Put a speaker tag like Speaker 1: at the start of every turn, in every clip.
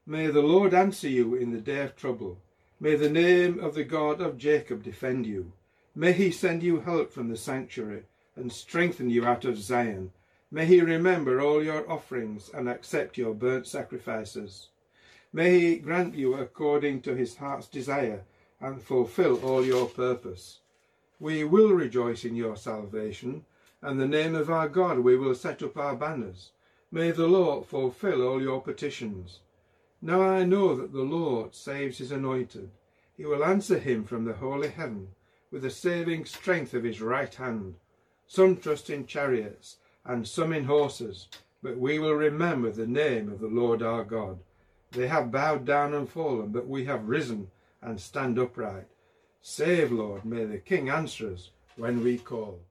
Speaker 1: May the Lord answer you in the day of trouble. May the name of the God of Jacob defend you. May he send you help from the sanctuary and strengthen you out of Zion. May he remember all your offerings and accept your burnt sacrifices. May he grant you according to his heart's desire and fulfill all your purpose. We will rejoice in your salvation, and the name of our God we will set up our banners. May the Lord fulfill all your petitions. Now I know that the Lord saves his anointed. He will answer him from the holy heaven with the saving strength of his right hand. Some trust in chariots and some in horses, but we will remember the name of the Lord our God. They have bowed down and fallen, but we have risen and stand upright. Save, Lord, may the King answer us when we call.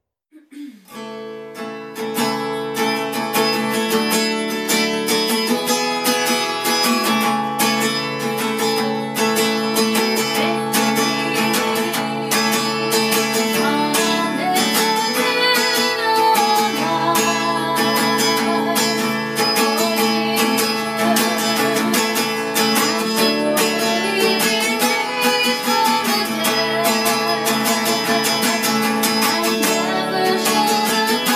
Speaker 2: Never should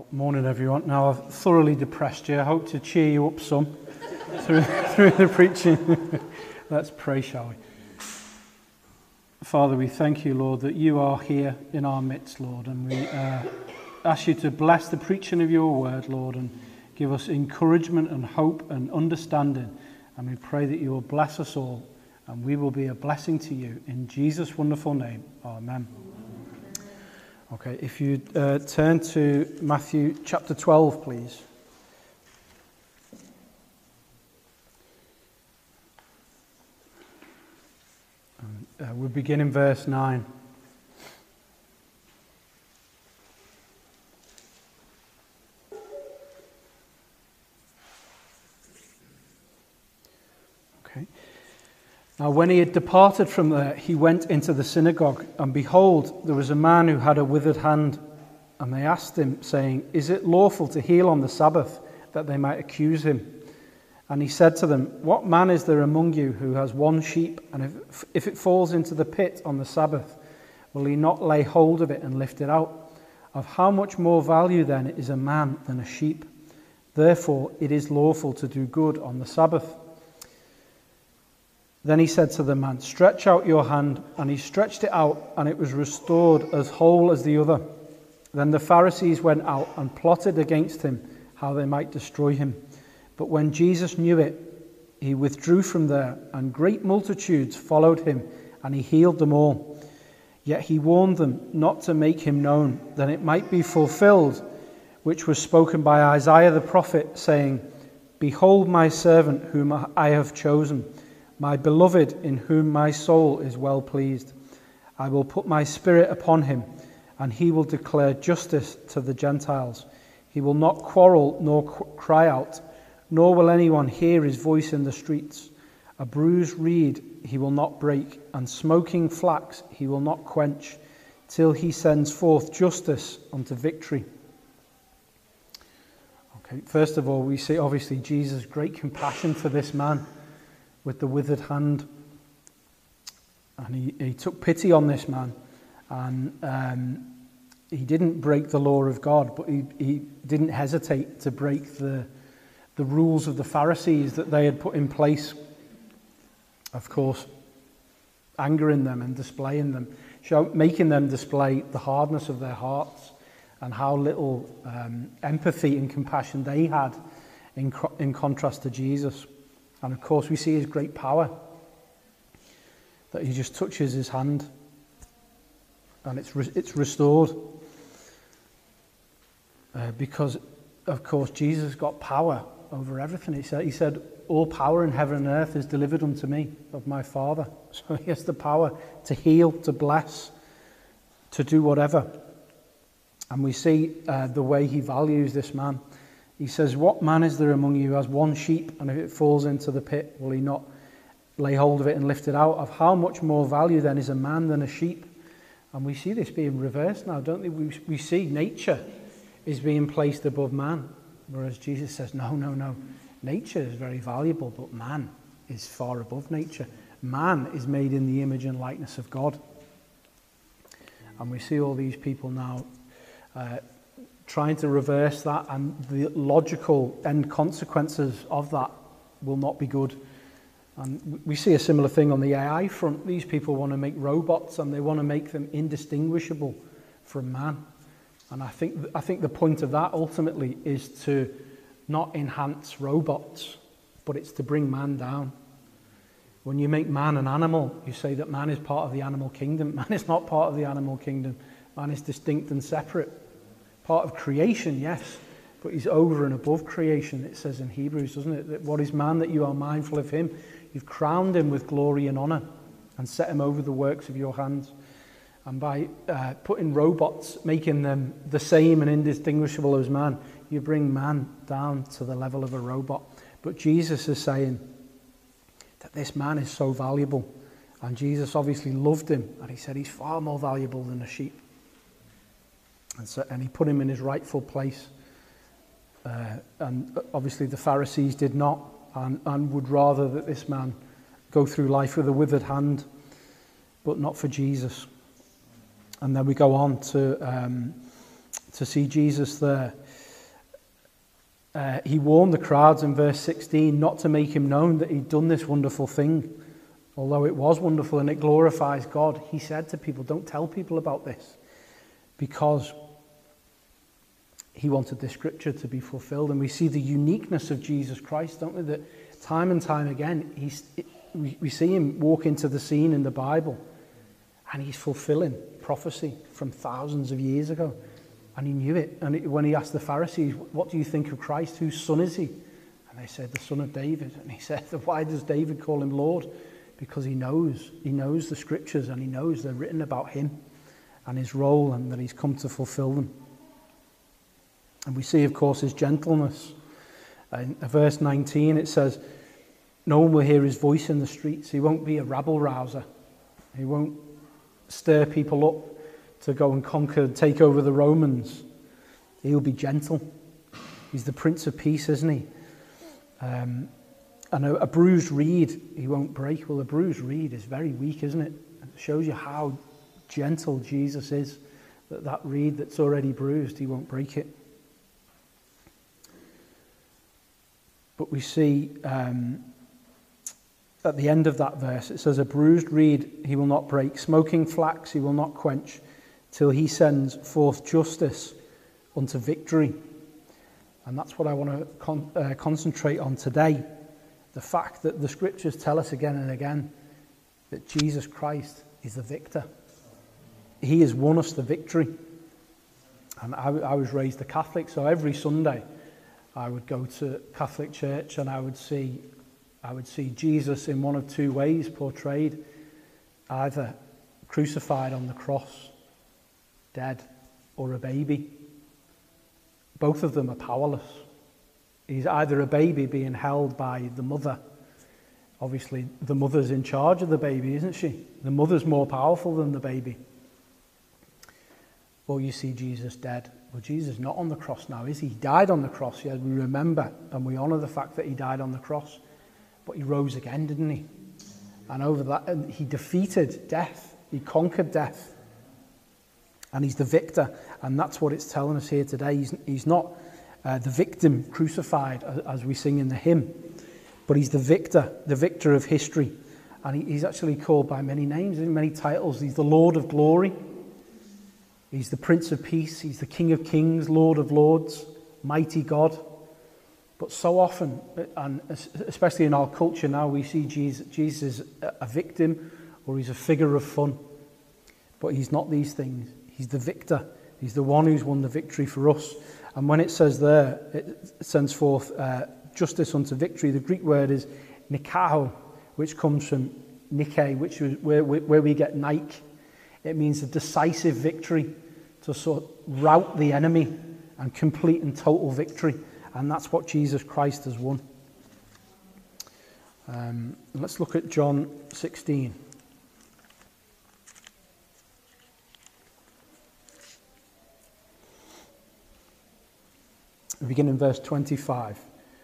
Speaker 2: Well, morning everyone. Now I've thoroughly depressed you. I hope to cheer you up some through the preaching. Let's pray, shall we? Father, we thank you, Lord, that you are here in our midst, Lord, and we ask you to bless the preaching of your word, Lord, and give us encouragement and hope and understanding. And we pray that you will bless us all, and we will be a blessing to you. In Jesus' wonderful name, amen. Okay, if you turn to Matthew chapter 12, please. We'll begin in verse 9. Okay. Now when he had departed from there, he went into the synagogue, and behold, there was a man who had a withered hand. And they asked him, saying, Is it lawful to heal on the Sabbath? That they might accuse him. And he said to them, What man is there among you who has one sheep, and if it falls into the pit on the Sabbath, will he not lay hold of it and lift it out? Of how much more value then is a man than a sheep? Therefore it is lawful to do good on the Sabbath. Then he said to the man, Stretch out your hand. And he stretched it out, and it was restored as whole as the other. Then the Pharisees went out and plotted against him, how they might destroy him. But when Jesus knew it, he withdrew from there, and great multitudes followed him, and he healed them all. Yet he warned them not to make him known, that it might be fulfilled, which was spoken by Isaiah the prophet, saying, Behold my servant whom I have chosen, my beloved, in whom my soul is well pleased. I will put my spirit upon him, and he will declare justice to the Gentiles. He will not quarrel nor cry out, nor will anyone hear his voice in the streets. A bruised reed he will not break, and smoking flax he will not quench, till he sends forth justice unto victory. Okay, first of all, we see obviously Jesus' great compassion for this man with the withered hand. And he took pity on this man. And he didn't break the law of God, but he didn't hesitate to break the rules of the Pharisees that they had put in place. Of course, angering them and displaying them, making them display the hardness of their hearts and how little empathy and compassion they had in contrast to Jesus. And of course, we see his great power, that he just touches his hand and it's restored. Because, of course, Jesus got power over everything. He said, all power in heaven and earth is delivered unto me of my Father. So he has the power to heal, to bless, to do whatever. And we see the way he values this man. He says, What man is there among you who has one sheep, and if it falls into the pit, will he not lay hold of it and lift it out? Of how much more value then is a man than a sheep? And we see this being reversed now, don't we? We see nature is being placed above man, whereas Jesus says, no. Nature is very valuable, but man is far above nature. Man is made in the image and likeness of God. And we see all these people now trying to reverse that, and the logical end consequences of that will not be good. And we see a similar thing on the AI front. These people want to make robots, and they want to make them indistinguishable from man. And I think the point of that ultimately is to not enhance robots, but it's to bring man down. When you make man an animal, you say that man is part of the animal kingdom. Man is not part of the animal kingdom. Man is distinct and separate. Part of creation, yes, but he's over and above creation, it says in Hebrews, doesn't it? That what is man that you are mindful of him? You've crowned him with glory and honour and set him over the works of your hands. And by putting robots, making them the same and indistinguishable as man, you bring man down to the level of a robot. But Jesus is saying that this man is so valuable. And Jesus obviously loved him. And he said he's far more valuable than a sheep. And he put him in his rightful place. And obviously the Pharisees did not, and would rather that this man go through life with a withered hand, but not for Jesus. And then we go on to see Jesus there he warned the crowds in verse 16 not to make him known that he'd done this wonderful thing. Although it was wonderful and it glorifies God, he said to people, don't tell people about this, because he wanted this scripture to be fulfilled. And we see the uniqueness of Jesus Christ, don't we? That time and time again, we see him walk into the scene in the Bible, and he's fulfilling prophecy from thousands of years ago. And he knew it. And when he asked the Pharisees, what do you think of Christ? Whose son is he? And they said, the son of David. And he said, why does David call him Lord? Because he knows the scriptures, and he knows they're written about him and his role, and that he's come to fulfill them. And we see, of course, his gentleness. In verse 19 it says, no one will hear his voice in the streets. He won't be a rabble-rouser. He won't stir people up to go and conquer, take over the Romans. He'll be gentle. He's the Prince of Peace, isn't he? And a bruised reed he won't break. Well, a bruised reed is very weak, isn't it? And it shows you how gentle Jesus is. That reed that's already bruised, he won't break it. But we see at the end of that verse, it says, a bruised reed he will not break, smoking flax he will not quench, till he sends forth justice unto victory. And that's what I want to concentrate on today. The fact that the scriptures tell us again and again that Jesus Christ is the victor. He has won us the victory. And I was raised a Catholic, so every Sunday I would go to Catholic church and I would see Jesus in one of two ways portrayed, either crucified on the cross, dead, or a baby. Both of them are powerless. He's either a baby being held by the mother. Obviously, the mother's in charge of the baby, isn't she? The mother's more powerful than the baby. Or you see Jesus dead. Well, Jesus is not on the cross now, is he? He died on the cross. Yeah, we remember and we honour the fact that he died on the cross. But he rose again, didn't he? And over that, and he defeated death. He conquered death. And he's the victor. And that's what it's telling us here today. He's not the victim crucified, as we sing in the hymn, but he's the victor of history. And he's actually called by many names, many titles. He's the Lord of glory. He's the Prince of Peace. He's the King of Kings, Lord of Lords, mighty God. But so often, and especially in our culture now, we see Jesus as a victim, or he's a figure of fun. But he's not these things. He's the victor. He's the one who's won the victory for us. And when it says there, it sends forth justice unto victory, the Greek word is nikao, which comes from Nike, which is where we get Nike. It means a decisive victory, to sort of rout the enemy and complete and total victory. And that's what Jesus Christ has won. Let's look at John 16. We begin in verse 25.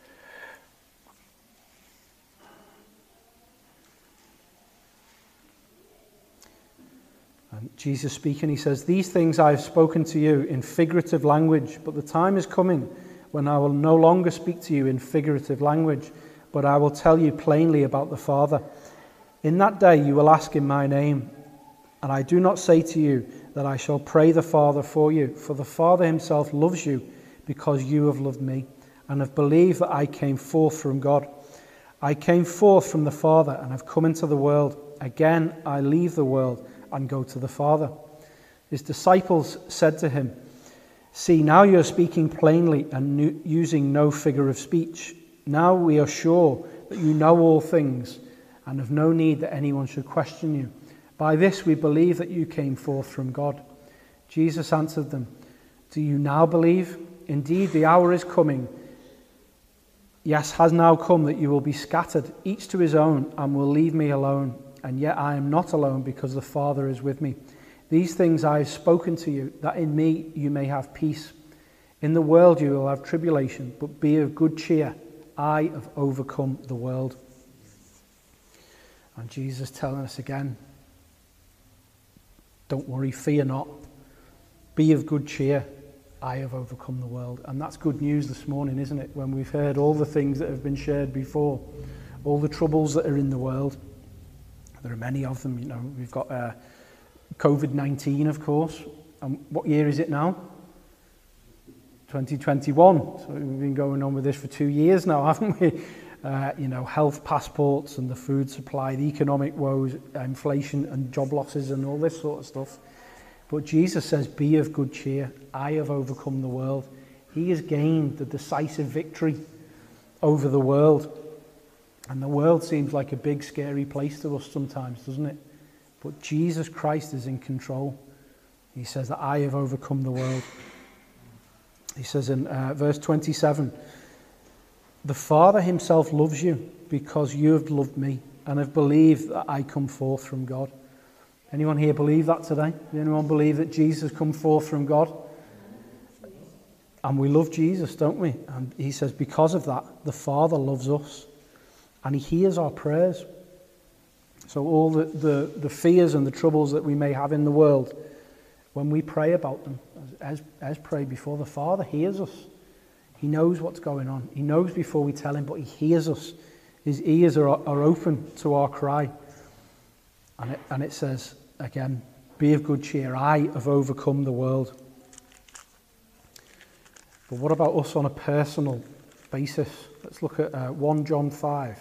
Speaker 2: And Jesus speaking, he says, "These things I have spoken to you in figurative language, but the time is coming when I will no longer speak to you in figurative language, but I will tell you plainly about the Father. In that day you will ask in my name, and I do not say to you that I shall pray the Father for you, for the Father himself loves you, because you have loved me, and have believed that I came forth from God. I came forth from the Father, and have come into the world. Again I leave the world, and go to the Father." His disciples said to him, "See, now you are speaking plainly, and using no figure of speech. Now we are sure that you know all things, and have no need that anyone should question you. By this we believe that you came forth from God." Jesus answered them, "Do you now believe? Indeed, the hour is coming, yes, has now come, that you will be scattered, each to his own, and will leave me alone. And yet I am not alone, because the Father is with me. These things I have spoken to you, that in me you may have peace. In the world you will have tribulation, but be of good cheer. I have overcome the world." And Jesus telling us again, don't worry, fear not. Be of good cheer. I have overcome the world. And that's good news this morning, isn't it? When we've heard all the things that have been shared before, all the troubles that are in the world. There are many of them. You know, we've got COVID-19, of course. And what year is it now? 2021. So we've been going on with this for 2 years now, haven't we? You know, health passports and the food supply, the economic woes, inflation and job losses and all this sort of stuff. But Jesus says, be of good cheer. I have overcome the world. He has gained the decisive victory over the world. And the world seems like a big, scary place to us sometimes, doesn't it? But Jesus Christ is in control. He says that I have overcome the world. He says in verse 27, the Father himself loves you because you have loved me and have believed that I come forth from God. Anyone here believe that today? Does anyone believe that Jesus come forth from God? And we love Jesus, don't we? And he says because of that, the Father loves us and he hears our prayers. So all the fears and the troubles that we may have in the world, when we pray about them, as prayed before, the Father hears us. He knows what's going on. He knows before we tell him, but he hears us. His ears are open to our cry. And it says, again, be of good cheer. I have overcome the world. But what about us on a personal basis? Let's look at 1 John 5.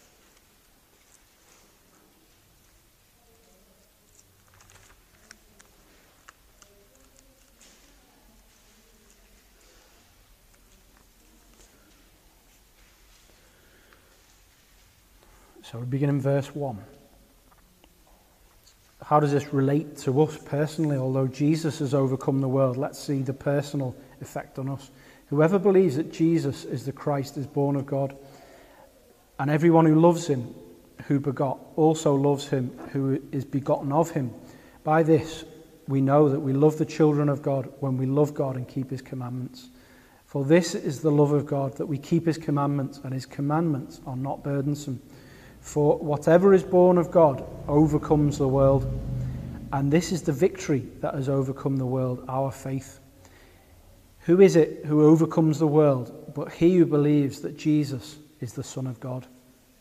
Speaker 2: So we begin in verse 1. How does this relate to us personally? Although Jesus has overcome the world, let's see the personal effect on us. Whoever believes that Jesus is the Christ is born of God, and everyone who loves him, who begot, also loves him who is begotten of him. By this we know that we love the children of God when we love God and keep his commandments. For this is the love of God, that we keep his commandments, and his commandments are not burdensome. For whatever is born of God overcomes the world. And this is the victory that has overcome the world, our faith. Who is it who overcomes the world but he who believes that Jesus is the Son of God?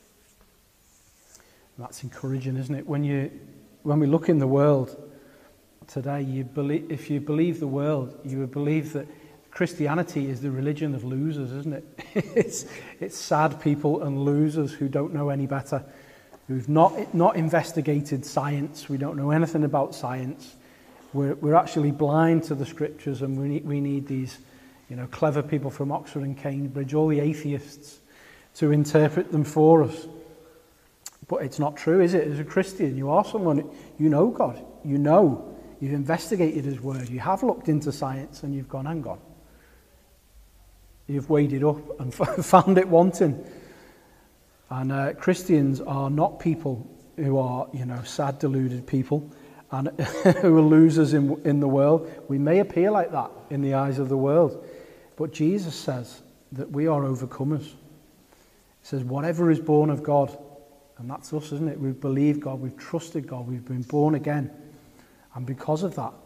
Speaker 2: And that's encouraging, isn't it? When we look in the world today, if you believe the world, you would believe that Christianity is the religion of losers, isn't it? It's sad people and losers who don't know any better, who've not investigated science. We don't know anything about science. We're actually blind to the scriptures, and we need these, clever people from Oxford and Cambridge, all the atheists, to interpret them for us. But it's not true, is it? As a Christian, you are someone, you know God, you've investigated his word, you have looked into science, and you've gone, hang on. You've weighed it up and found it wanting. And Christians are not people who are, sad, deluded people and who are losers in the world. We may appear like that in the eyes of the world, but Jesus says that we are overcomers. He says, whatever is born of God, and that's us, isn't it? We've believed God, we've trusted God, we've been born again. And because of that,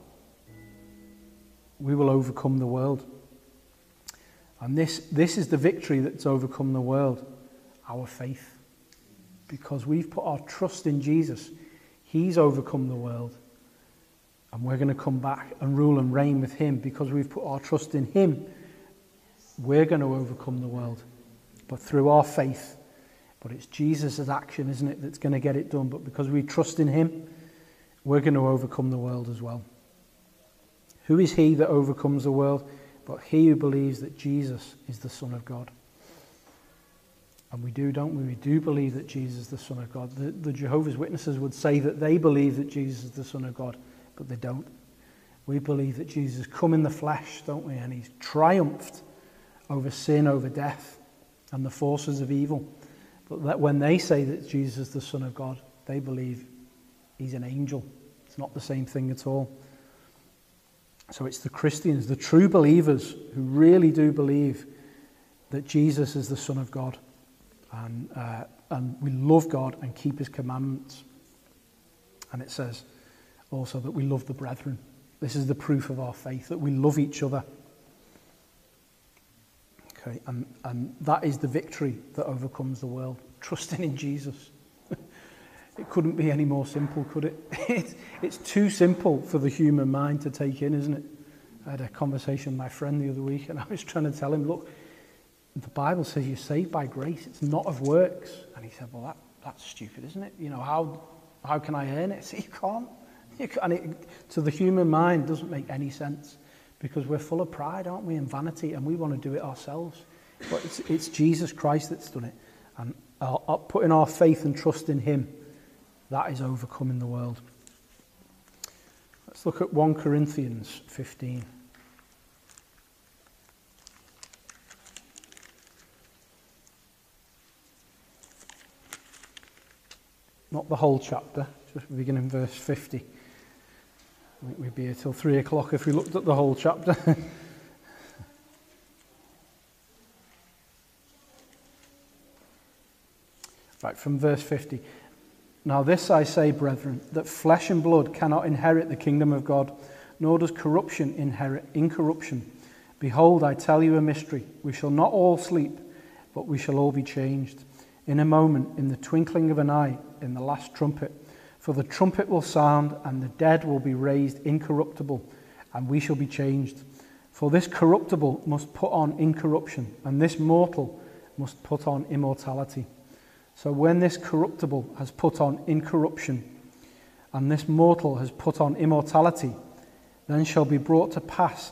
Speaker 2: we will overcome the world. And this is the victory that's overcome the world, our faith. Because we've put our trust in Jesus, he's overcome the world. And we're going to come back and rule and reign with him. Because we've put our trust in him, we're going to overcome the world. But through our faith. But it's Jesus' action, isn't it, that's going to get it done. But because we trust in him, we're going to overcome the world as well. Who is he that overcomes the world? But he who believes that Jesus is the Son of God. And we do, don't we? We do believe that Jesus is the Son of God. The Jehovah's Witnesses would say that they believe that Jesus is the Son of God, but they don't. We believe that Jesus come in the flesh, don't we? And he's triumphed over sin, over death, and the forces of evil. But that when they say that Jesus is the Son of God, they believe he's an angel. It's not the same thing at all. So it's the Christians, the true believers, who really do believe that Jesus is the Son of God. And we love God and keep his commandments. And it says also that we love the brethren. This is the proof of our faith, that we love each other. Okay, and that is the victory that overcomes the world, trusting in Jesus. It couldn't be any more simple, could it? It's too simple for the human mind to take in, isn't it? I had a conversation with my friend the other week, and I was trying to tell him, look, the Bible says you're saved by grace. It's not of works. And he said, well, that's stupid, isn't it? You know, how can I earn it? I said, you can't. And it, to the human mind, doesn't make any sense, because we're full of pride, aren't we, and vanity, and we want to do it ourselves. But it's Jesus Christ that's done it. And putting our faith and trust in him, that is overcoming the world. Let's look at 1 Corinthians 15. Not the whole chapter, just beginning verse 50. I think we'd be here till 3 o'clock if we looked at the whole chapter. Right, from verse 50. Now this I say, brethren, that flesh and blood cannot inherit the kingdom of God, nor does corruption inherit incorruption. Behold, I tell you a mystery. We shall not all sleep, but we shall all be changed. In a moment, in the twinkling of an eye, in the last trumpet. For the trumpet will sound, and the dead will be raised incorruptible, and we shall be changed. For this corruptible must put on incorruption, and this mortal must put on immortality. So when this corruptible has put on incorruption, and this mortal has put on immortality, then shall be brought to pass,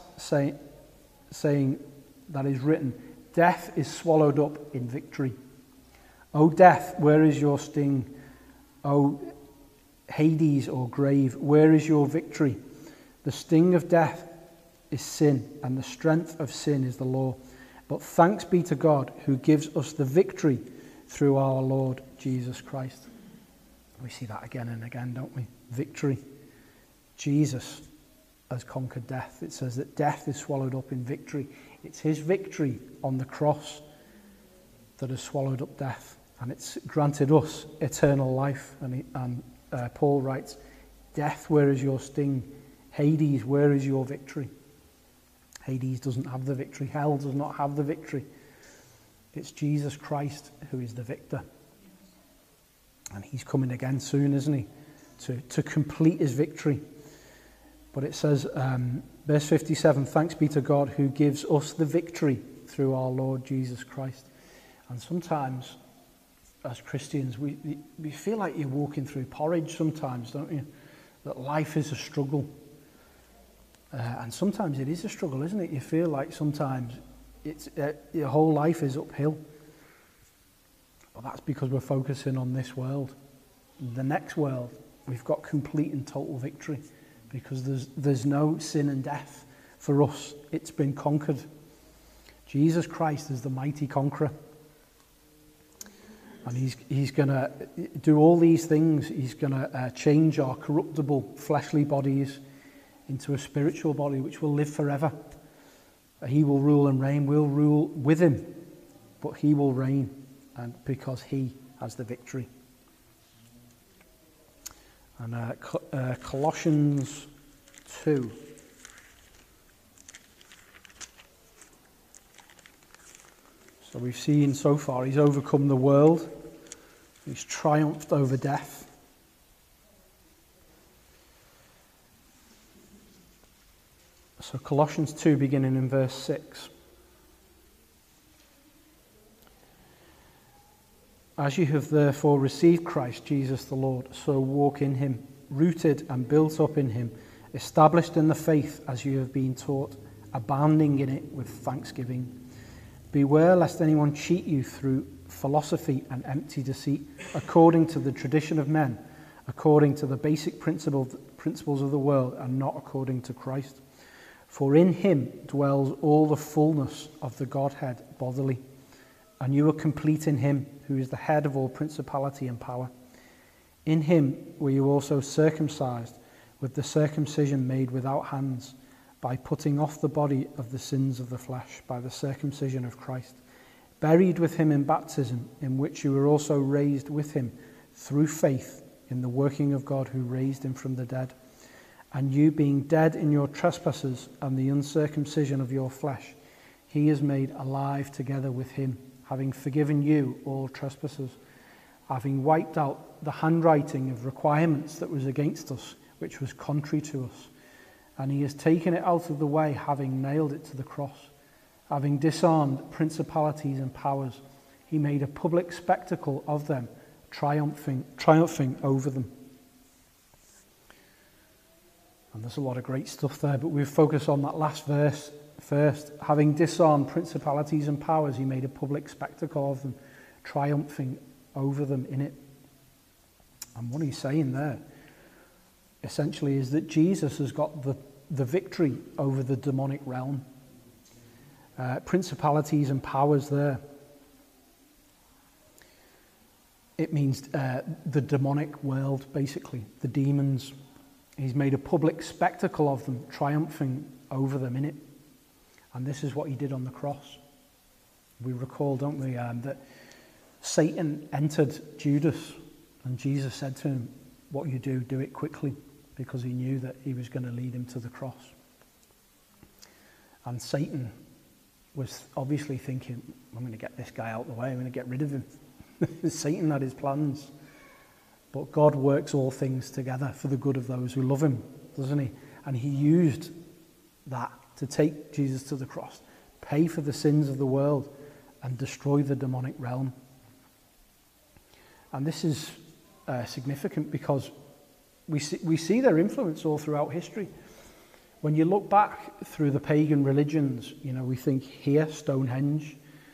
Speaker 2: saying that is written, death is swallowed up in victory. O death, where is your sting? O Hades or grave, where is your victory? The sting of death is sin, and the strength of sin is the law. But thanks be to God who gives us the victory through our Lord Jesus Christ. We see that again and again, don't we? Victory. Jesus has conquered death. It says that death is swallowed up in victory. It's his victory on the cross that has swallowed up death. And it's granted us eternal life. And Paul writes, death, where is your sting? Hades, where is your victory? Hades doesn't have the victory. Hell does not have the victory. It's Jesus Christ who is the victor. And he's coming again soon, isn't he? To complete his victory. But it says, verse 57, thanks be to God who gives us the victory through our Lord Jesus Christ. And sometimes, as Christians, we feel like you're walking through porridge sometimes, don't you? That life is a struggle. And sometimes it is a struggle, isn't it? You feel like sometimes your whole life is uphill. Well, that's because we're focusing on this world. The next world, we've got complete and total victory, because there's no sin and death for us. It's been conquered. Jesus Christ is the mighty conqueror. And he's going to do all these things. He's going to change our corruptible fleshly bodies into a spiritual body which will live forever. He will rule and reign. We'll rule with him, but he will reign, and because he has the victory. And Colossians 2. So we've seen so far he's overcome the world. He's triumphed over death. So Colossians 2, beginning in verse 6. As you have therefore received Christ Jesus the Lord, so walk in him, rooted and built up in him, established in the faith as you have been taught, abounding in it with thanksgiving. Beware lest anyone cheat you through philosophy and empty deceit, according to the tradition of men, according to the basic principles of the world, and not according to Christ. For in him dwells all the fullness of the Godhead bodily, and you are complete in him, who is the head of all principality and power. In him were you also circumcised, with the circumcision made without hands, by putting off the body of the sins of the flesh, by the circumcision of Christ, buried with him in baptism, in which you were also raised with him through faith in the working of God who raised him from the dead. And you, being dead in your trespasses and the uncircumcision of your flesh, he is made alive together with him, having forgiven you all trespasses, having wiped out the handwriting of requirements that was against us, which was contrary to us. And he has taken it out of the way, having nailed it to the cross. Having disarmed principalities and powers, he made a public spectacle of them, triumphing over them. And there's a lot of great stuff there, but we'll focus on that last verse first. Having disarmed principalities and powers, he made a public spectacle of them, triumphing over them in it. And what he's saying there, essentially, is that Jesus has got the victory over the demonic realm. Principalities and powers there. It means the demonic world, basically, the demons. He's made a public spectacle of them, triumphing over them in it. And this is what he did on the cross. We recall, don't we, that Satan entered Judas, and Jesus said to him, what you do it quickly, because he knew that he was going to lead him to the cross. And Satan was obviously thinking, I'm going to get this guy out of the way, I'm going to get rid of him. Satan had his plans. But God works all things together for the good of those who love him, doesn't he? And he used that to take Jesus to the cross, pay for the sins of the world, and destroy the demonic realm. And this is significant because we see their influence all throughout history. When you look back through the pagan religions, we think here, Stonehenge.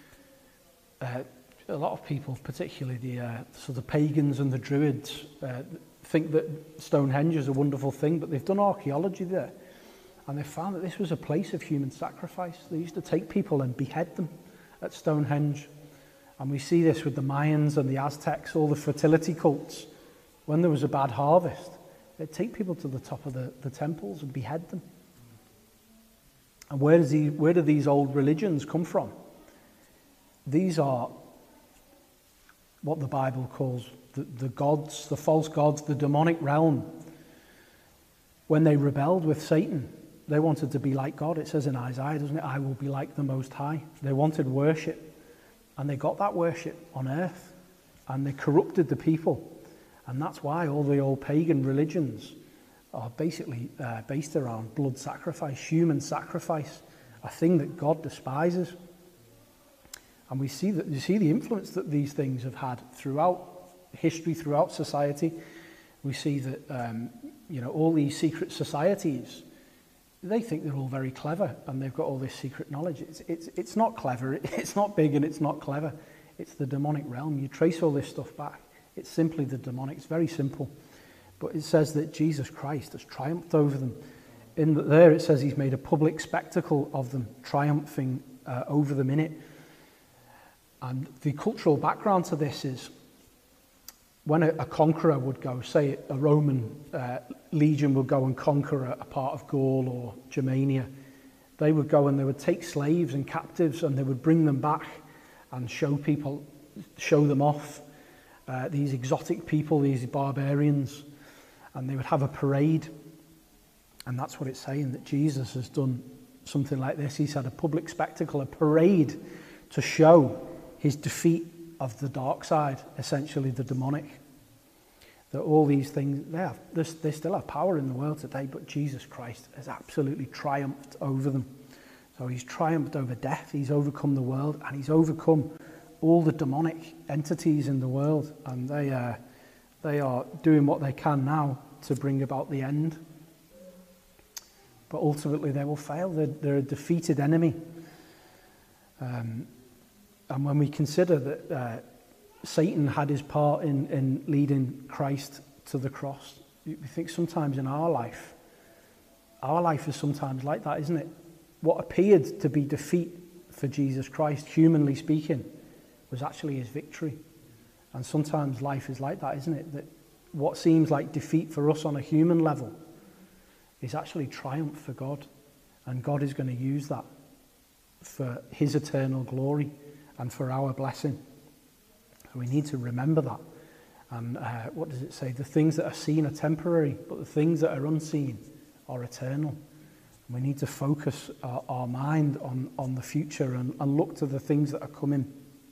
Speaker 2: A lot of people, particularly the pagans and the Druids, think that Stonehenge is a wonderful thing, but they've done archaeology there, and they found that this was a place of human sacrifice. They used to take people and behead them at Stonehenge. And we see this with the Mayans and the Aztecs, all the fertility cults. When there was a bad harvest, they'd take people to the top of the temples and behead them. And where do these old religions come from? These are what the Bible calls the gods, the false gods, the demonic realm. When they rebelled with Satan, they wanted to be like God. It says in Isaiah, doesn't it? I will be like the Most High. They wanted worship, and they got that worship on earth, and they corrupted the people. And that's why all the old pagan religions are basically based around blood sacrifice, human sacrifice, a thing that God despises. And you see the influence that these things have had throughout history, throughout society. We see that all these secret societies, they think they're all very clever, and they've got all this secret knowledge. It's not clever. It's not big, and it's not clever. It's the demonic realm. You trace all this stuff back. It's simply the demonic. It's very simple. But it says that Jesus Christ has triumphed over them. There it says he's made a public spectacle of them, triumphing over them in it. And the cultural background to this is when a conqueror would go, say a Roman legion would go and conquer a part of Gaul or Germania, they would go and they would take slaves and captives and they would bring them back and show them off, these exotic people, these barbarians, and they would have a parade. And that's what it's saying, that Jesus has done something like this. He's had a public spectacle, a parade, to show his defeat of the dark side, essentially the demonic. That all these things, they still have power in the world today, but Jesus Christ has absolutely triumphed over them. So he's triumphed over death, he's overcome the world, and he's overcome all the demonic entities in the world. And they are doing what they can now to bring about the end. But ultimately they will fail. They're a defeated enemy. And when we consider that Satan had his part in leading Christ to the cross, we think sometimes in our life is sometimes like that, isn't it? What appeared to be defeat for Jesus Christ, humanly speaking, was actually his victory. And sometimes life is like that, isn't it? That what seems like defeat for us on a human level is actually triumph for God. And God is going to use that for his eternal glory and for our blessing. So we need to remember that. And what does it say? The things that are seen are temporary, but the things that are unseen are eternal. We need to focus our mind on the future and look to the things that are coming.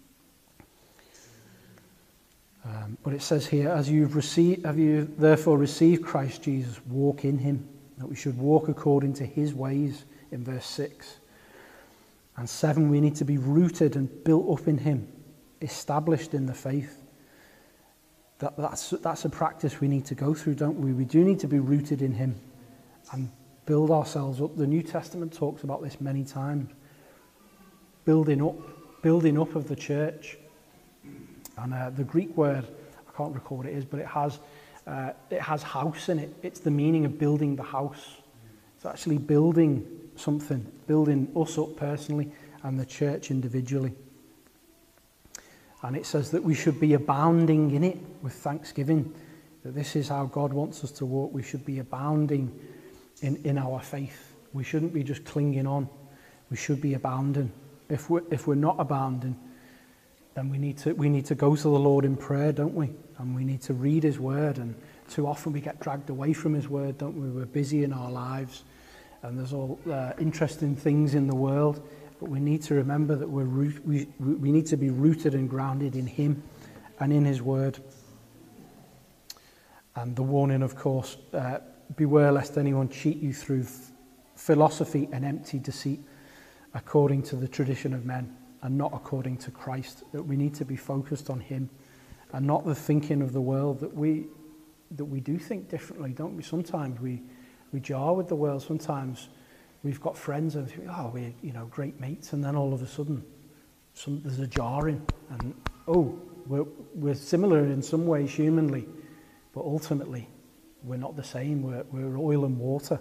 Speaker 2: But it says here, have you therefore received Christ Jesus, walk in him, that we should walk according to his ways, in verse 6. And 7, we need to be rooted and built up in him, established in the faith. That's a practice we need to go through, don't we? We do need to be rooted in him and build ourselves up. The New Testament talks about this many times. Building up of the church. And the Greek word, I can't recall what it is, but it has house in it. It's the meaning of building the house. It's actually building something, building us up personally and the church individually. And it says that we should be abounding in it with thanksgiving, that this is how God wants us to walk. We should be abounding in our faith. We shouldn't be just clinging on. We should be abounding. If we're not abounding, then we need to go to the Lord in prayer, don't we? And we need to read his word. And too often we get dragged away from his word, don't we? We're busy in our lives, and there's all interesting things in the world. But we need to remember that we need to be rooted and grounded in him and in his word. And the warning, of course, beware lest anyone cheat you through philosophy and empty deceit, according to the tradition of men and not according to Christ. That we need to be focused on him and not the thinking of the world, that we do think differently, don't we? Sometimes we jar with the world. Sometimes we've got friends and we're great mates, and then all of a sudden there's a jarring, and we're similar in some ways humanly, but ultimately we're not the same. We're oil and water.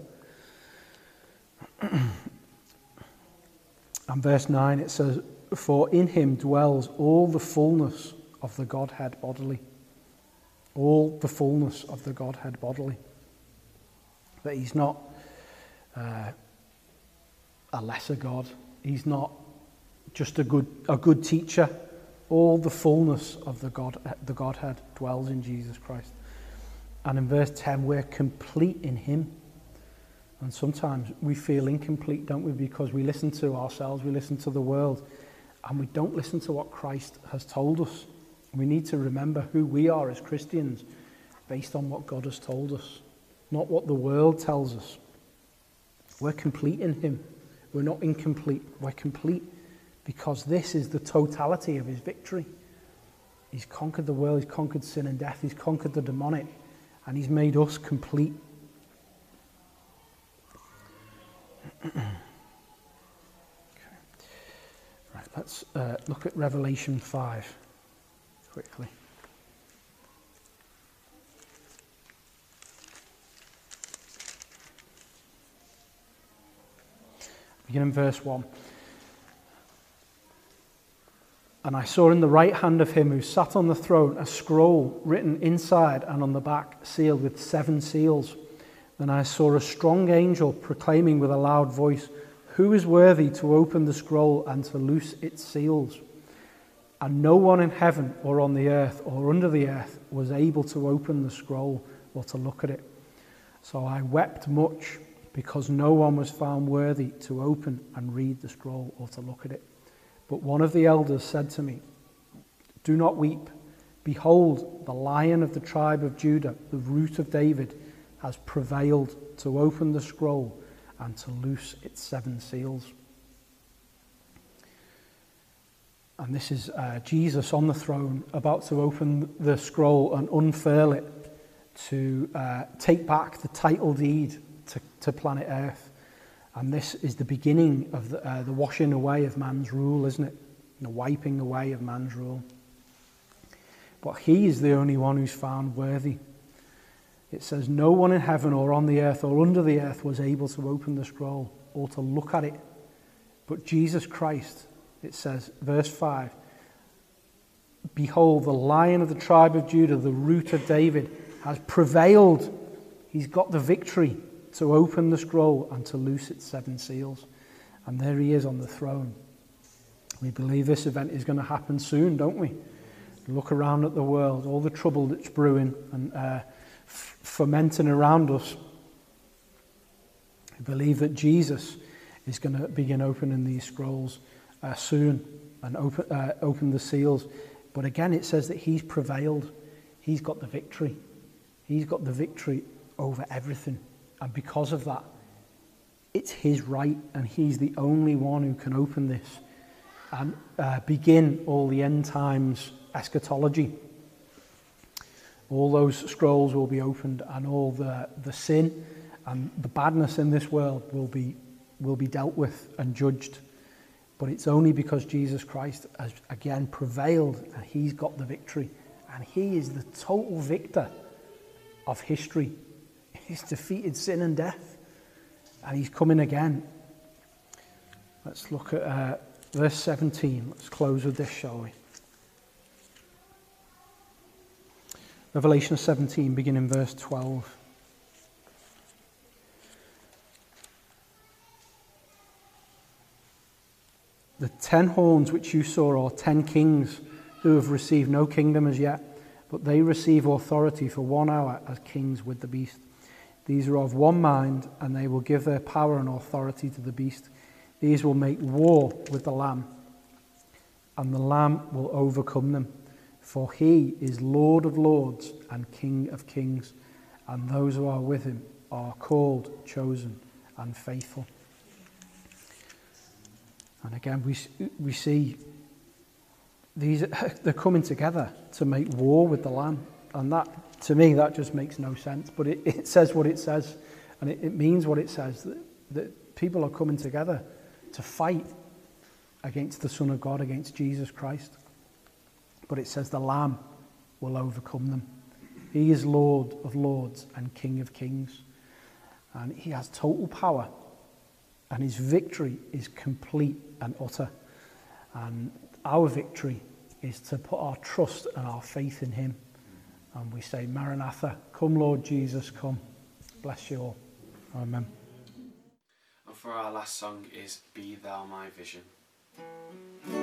Speaker 2: And verse 9, it says, for in him dwells all the fullness of the Godhead bodily. All the fullness of the Godhead bodily. That he's not a lesser God. He's not just a good teacher. All the fullness of the Godhead dwells in Jesus Christ. And in verse 10, we're complete in him. And sometimes we feel incomplete, don't we? Because we listen to ourselves, we listen to the world, and we don't listen to what Christ has told us. We need to remember who we are as Christians based on what God has told us, not what the world tells us. We're complete in him. We're not incomplete. We're complete because this is the totality of his victory. He's conquered the world. He's conquered sin and death. He's conquered the demonic. And he's made us complete. Okay. Right, let's look at Revelation 5 quickly. Begin in verse 1. And I saw in the right hand of him who sat on the throne a scroll written inside and on the back, sealed with 7 seals. Then I saw a strong angel proclaiming with a loud voice, who is worthy to open the scroll and to loose its seals? And no one in heaven or on the earth or under the earth was able to open the scroll or to look at it. So I wept much because no one was found worthy to open and read the scroll or to look at it. But one of the elders said to me, do not weep. Behold, the Lion of the tribe of Judah, the Root of David, has prevailed to open the scroll and to loose its 7 seals. And this is Jesus on the throne, about to open the scroll and unfurl it to take back the title deed to planet Earth. And this is the beginning of the washing away of man's rule, isn't it? The wiping away of man's rule. But he is the only one who's found worthy. It says, no one in heaven or on the earth or under the earth was able to open the scroll or to look at it. But Jesus Christ, it says, verse 5, behold, the Lion of the tribe of Judah, the Root of David, has prevailed. He's got the victory to open the scroll and to loose its 7 seals. And there he is on the throne. We believe this event is going to happen soon, don't we? Look around at the world, all the trouble that's brewing and fermenting around us. believe that Jesus is going to begin opening these scrolls soon and open the seals. But again, it says that he's prevailed. He's got the victory. He's got the victory over everything. And because of that, it's his right, and he's the only one who can open this and begin all the end times eschatology. All those scrolls will be opened, and all the sin and the badness in this world will be dealt with and judged. But it's only because Jesus Christ has again prevailed, and he's got the victory, and he is the total victor of history. He's defeated sin and death, and he's coming again. Let's look at verse 17. Let's close with this, shall we? Revelation 17, beginning verse 12. The 10 horns which you saw are 10 kings who have received no kingdom as yet, but they receive authority for 1 hour as kings with the beast. These are of one mind, and they will give their power and authority to the beast. These will make war with the Lamb, and the Lamb will overcome them. For he is Lord of lords and King of kings, and those who are with him are called, chosen, and faithful. And again, we see they're coming together to make war with the Lamb. And that, to me, that just makes no sense. But it says what it says, and it means what it says, that people are coming together to fight against the Son of God, against Jesus Christ. But it says the Lamb will overcome them. He is Lord of lords and King of kings. And he has total power. And his victory is complete and utter. And our victory is to put our trust and our faith in him. And we say, Maranatha, come Lord Jesus, come. Bless you all. Amen.
Speaker 3: And for our last song is Be Thou My Vision.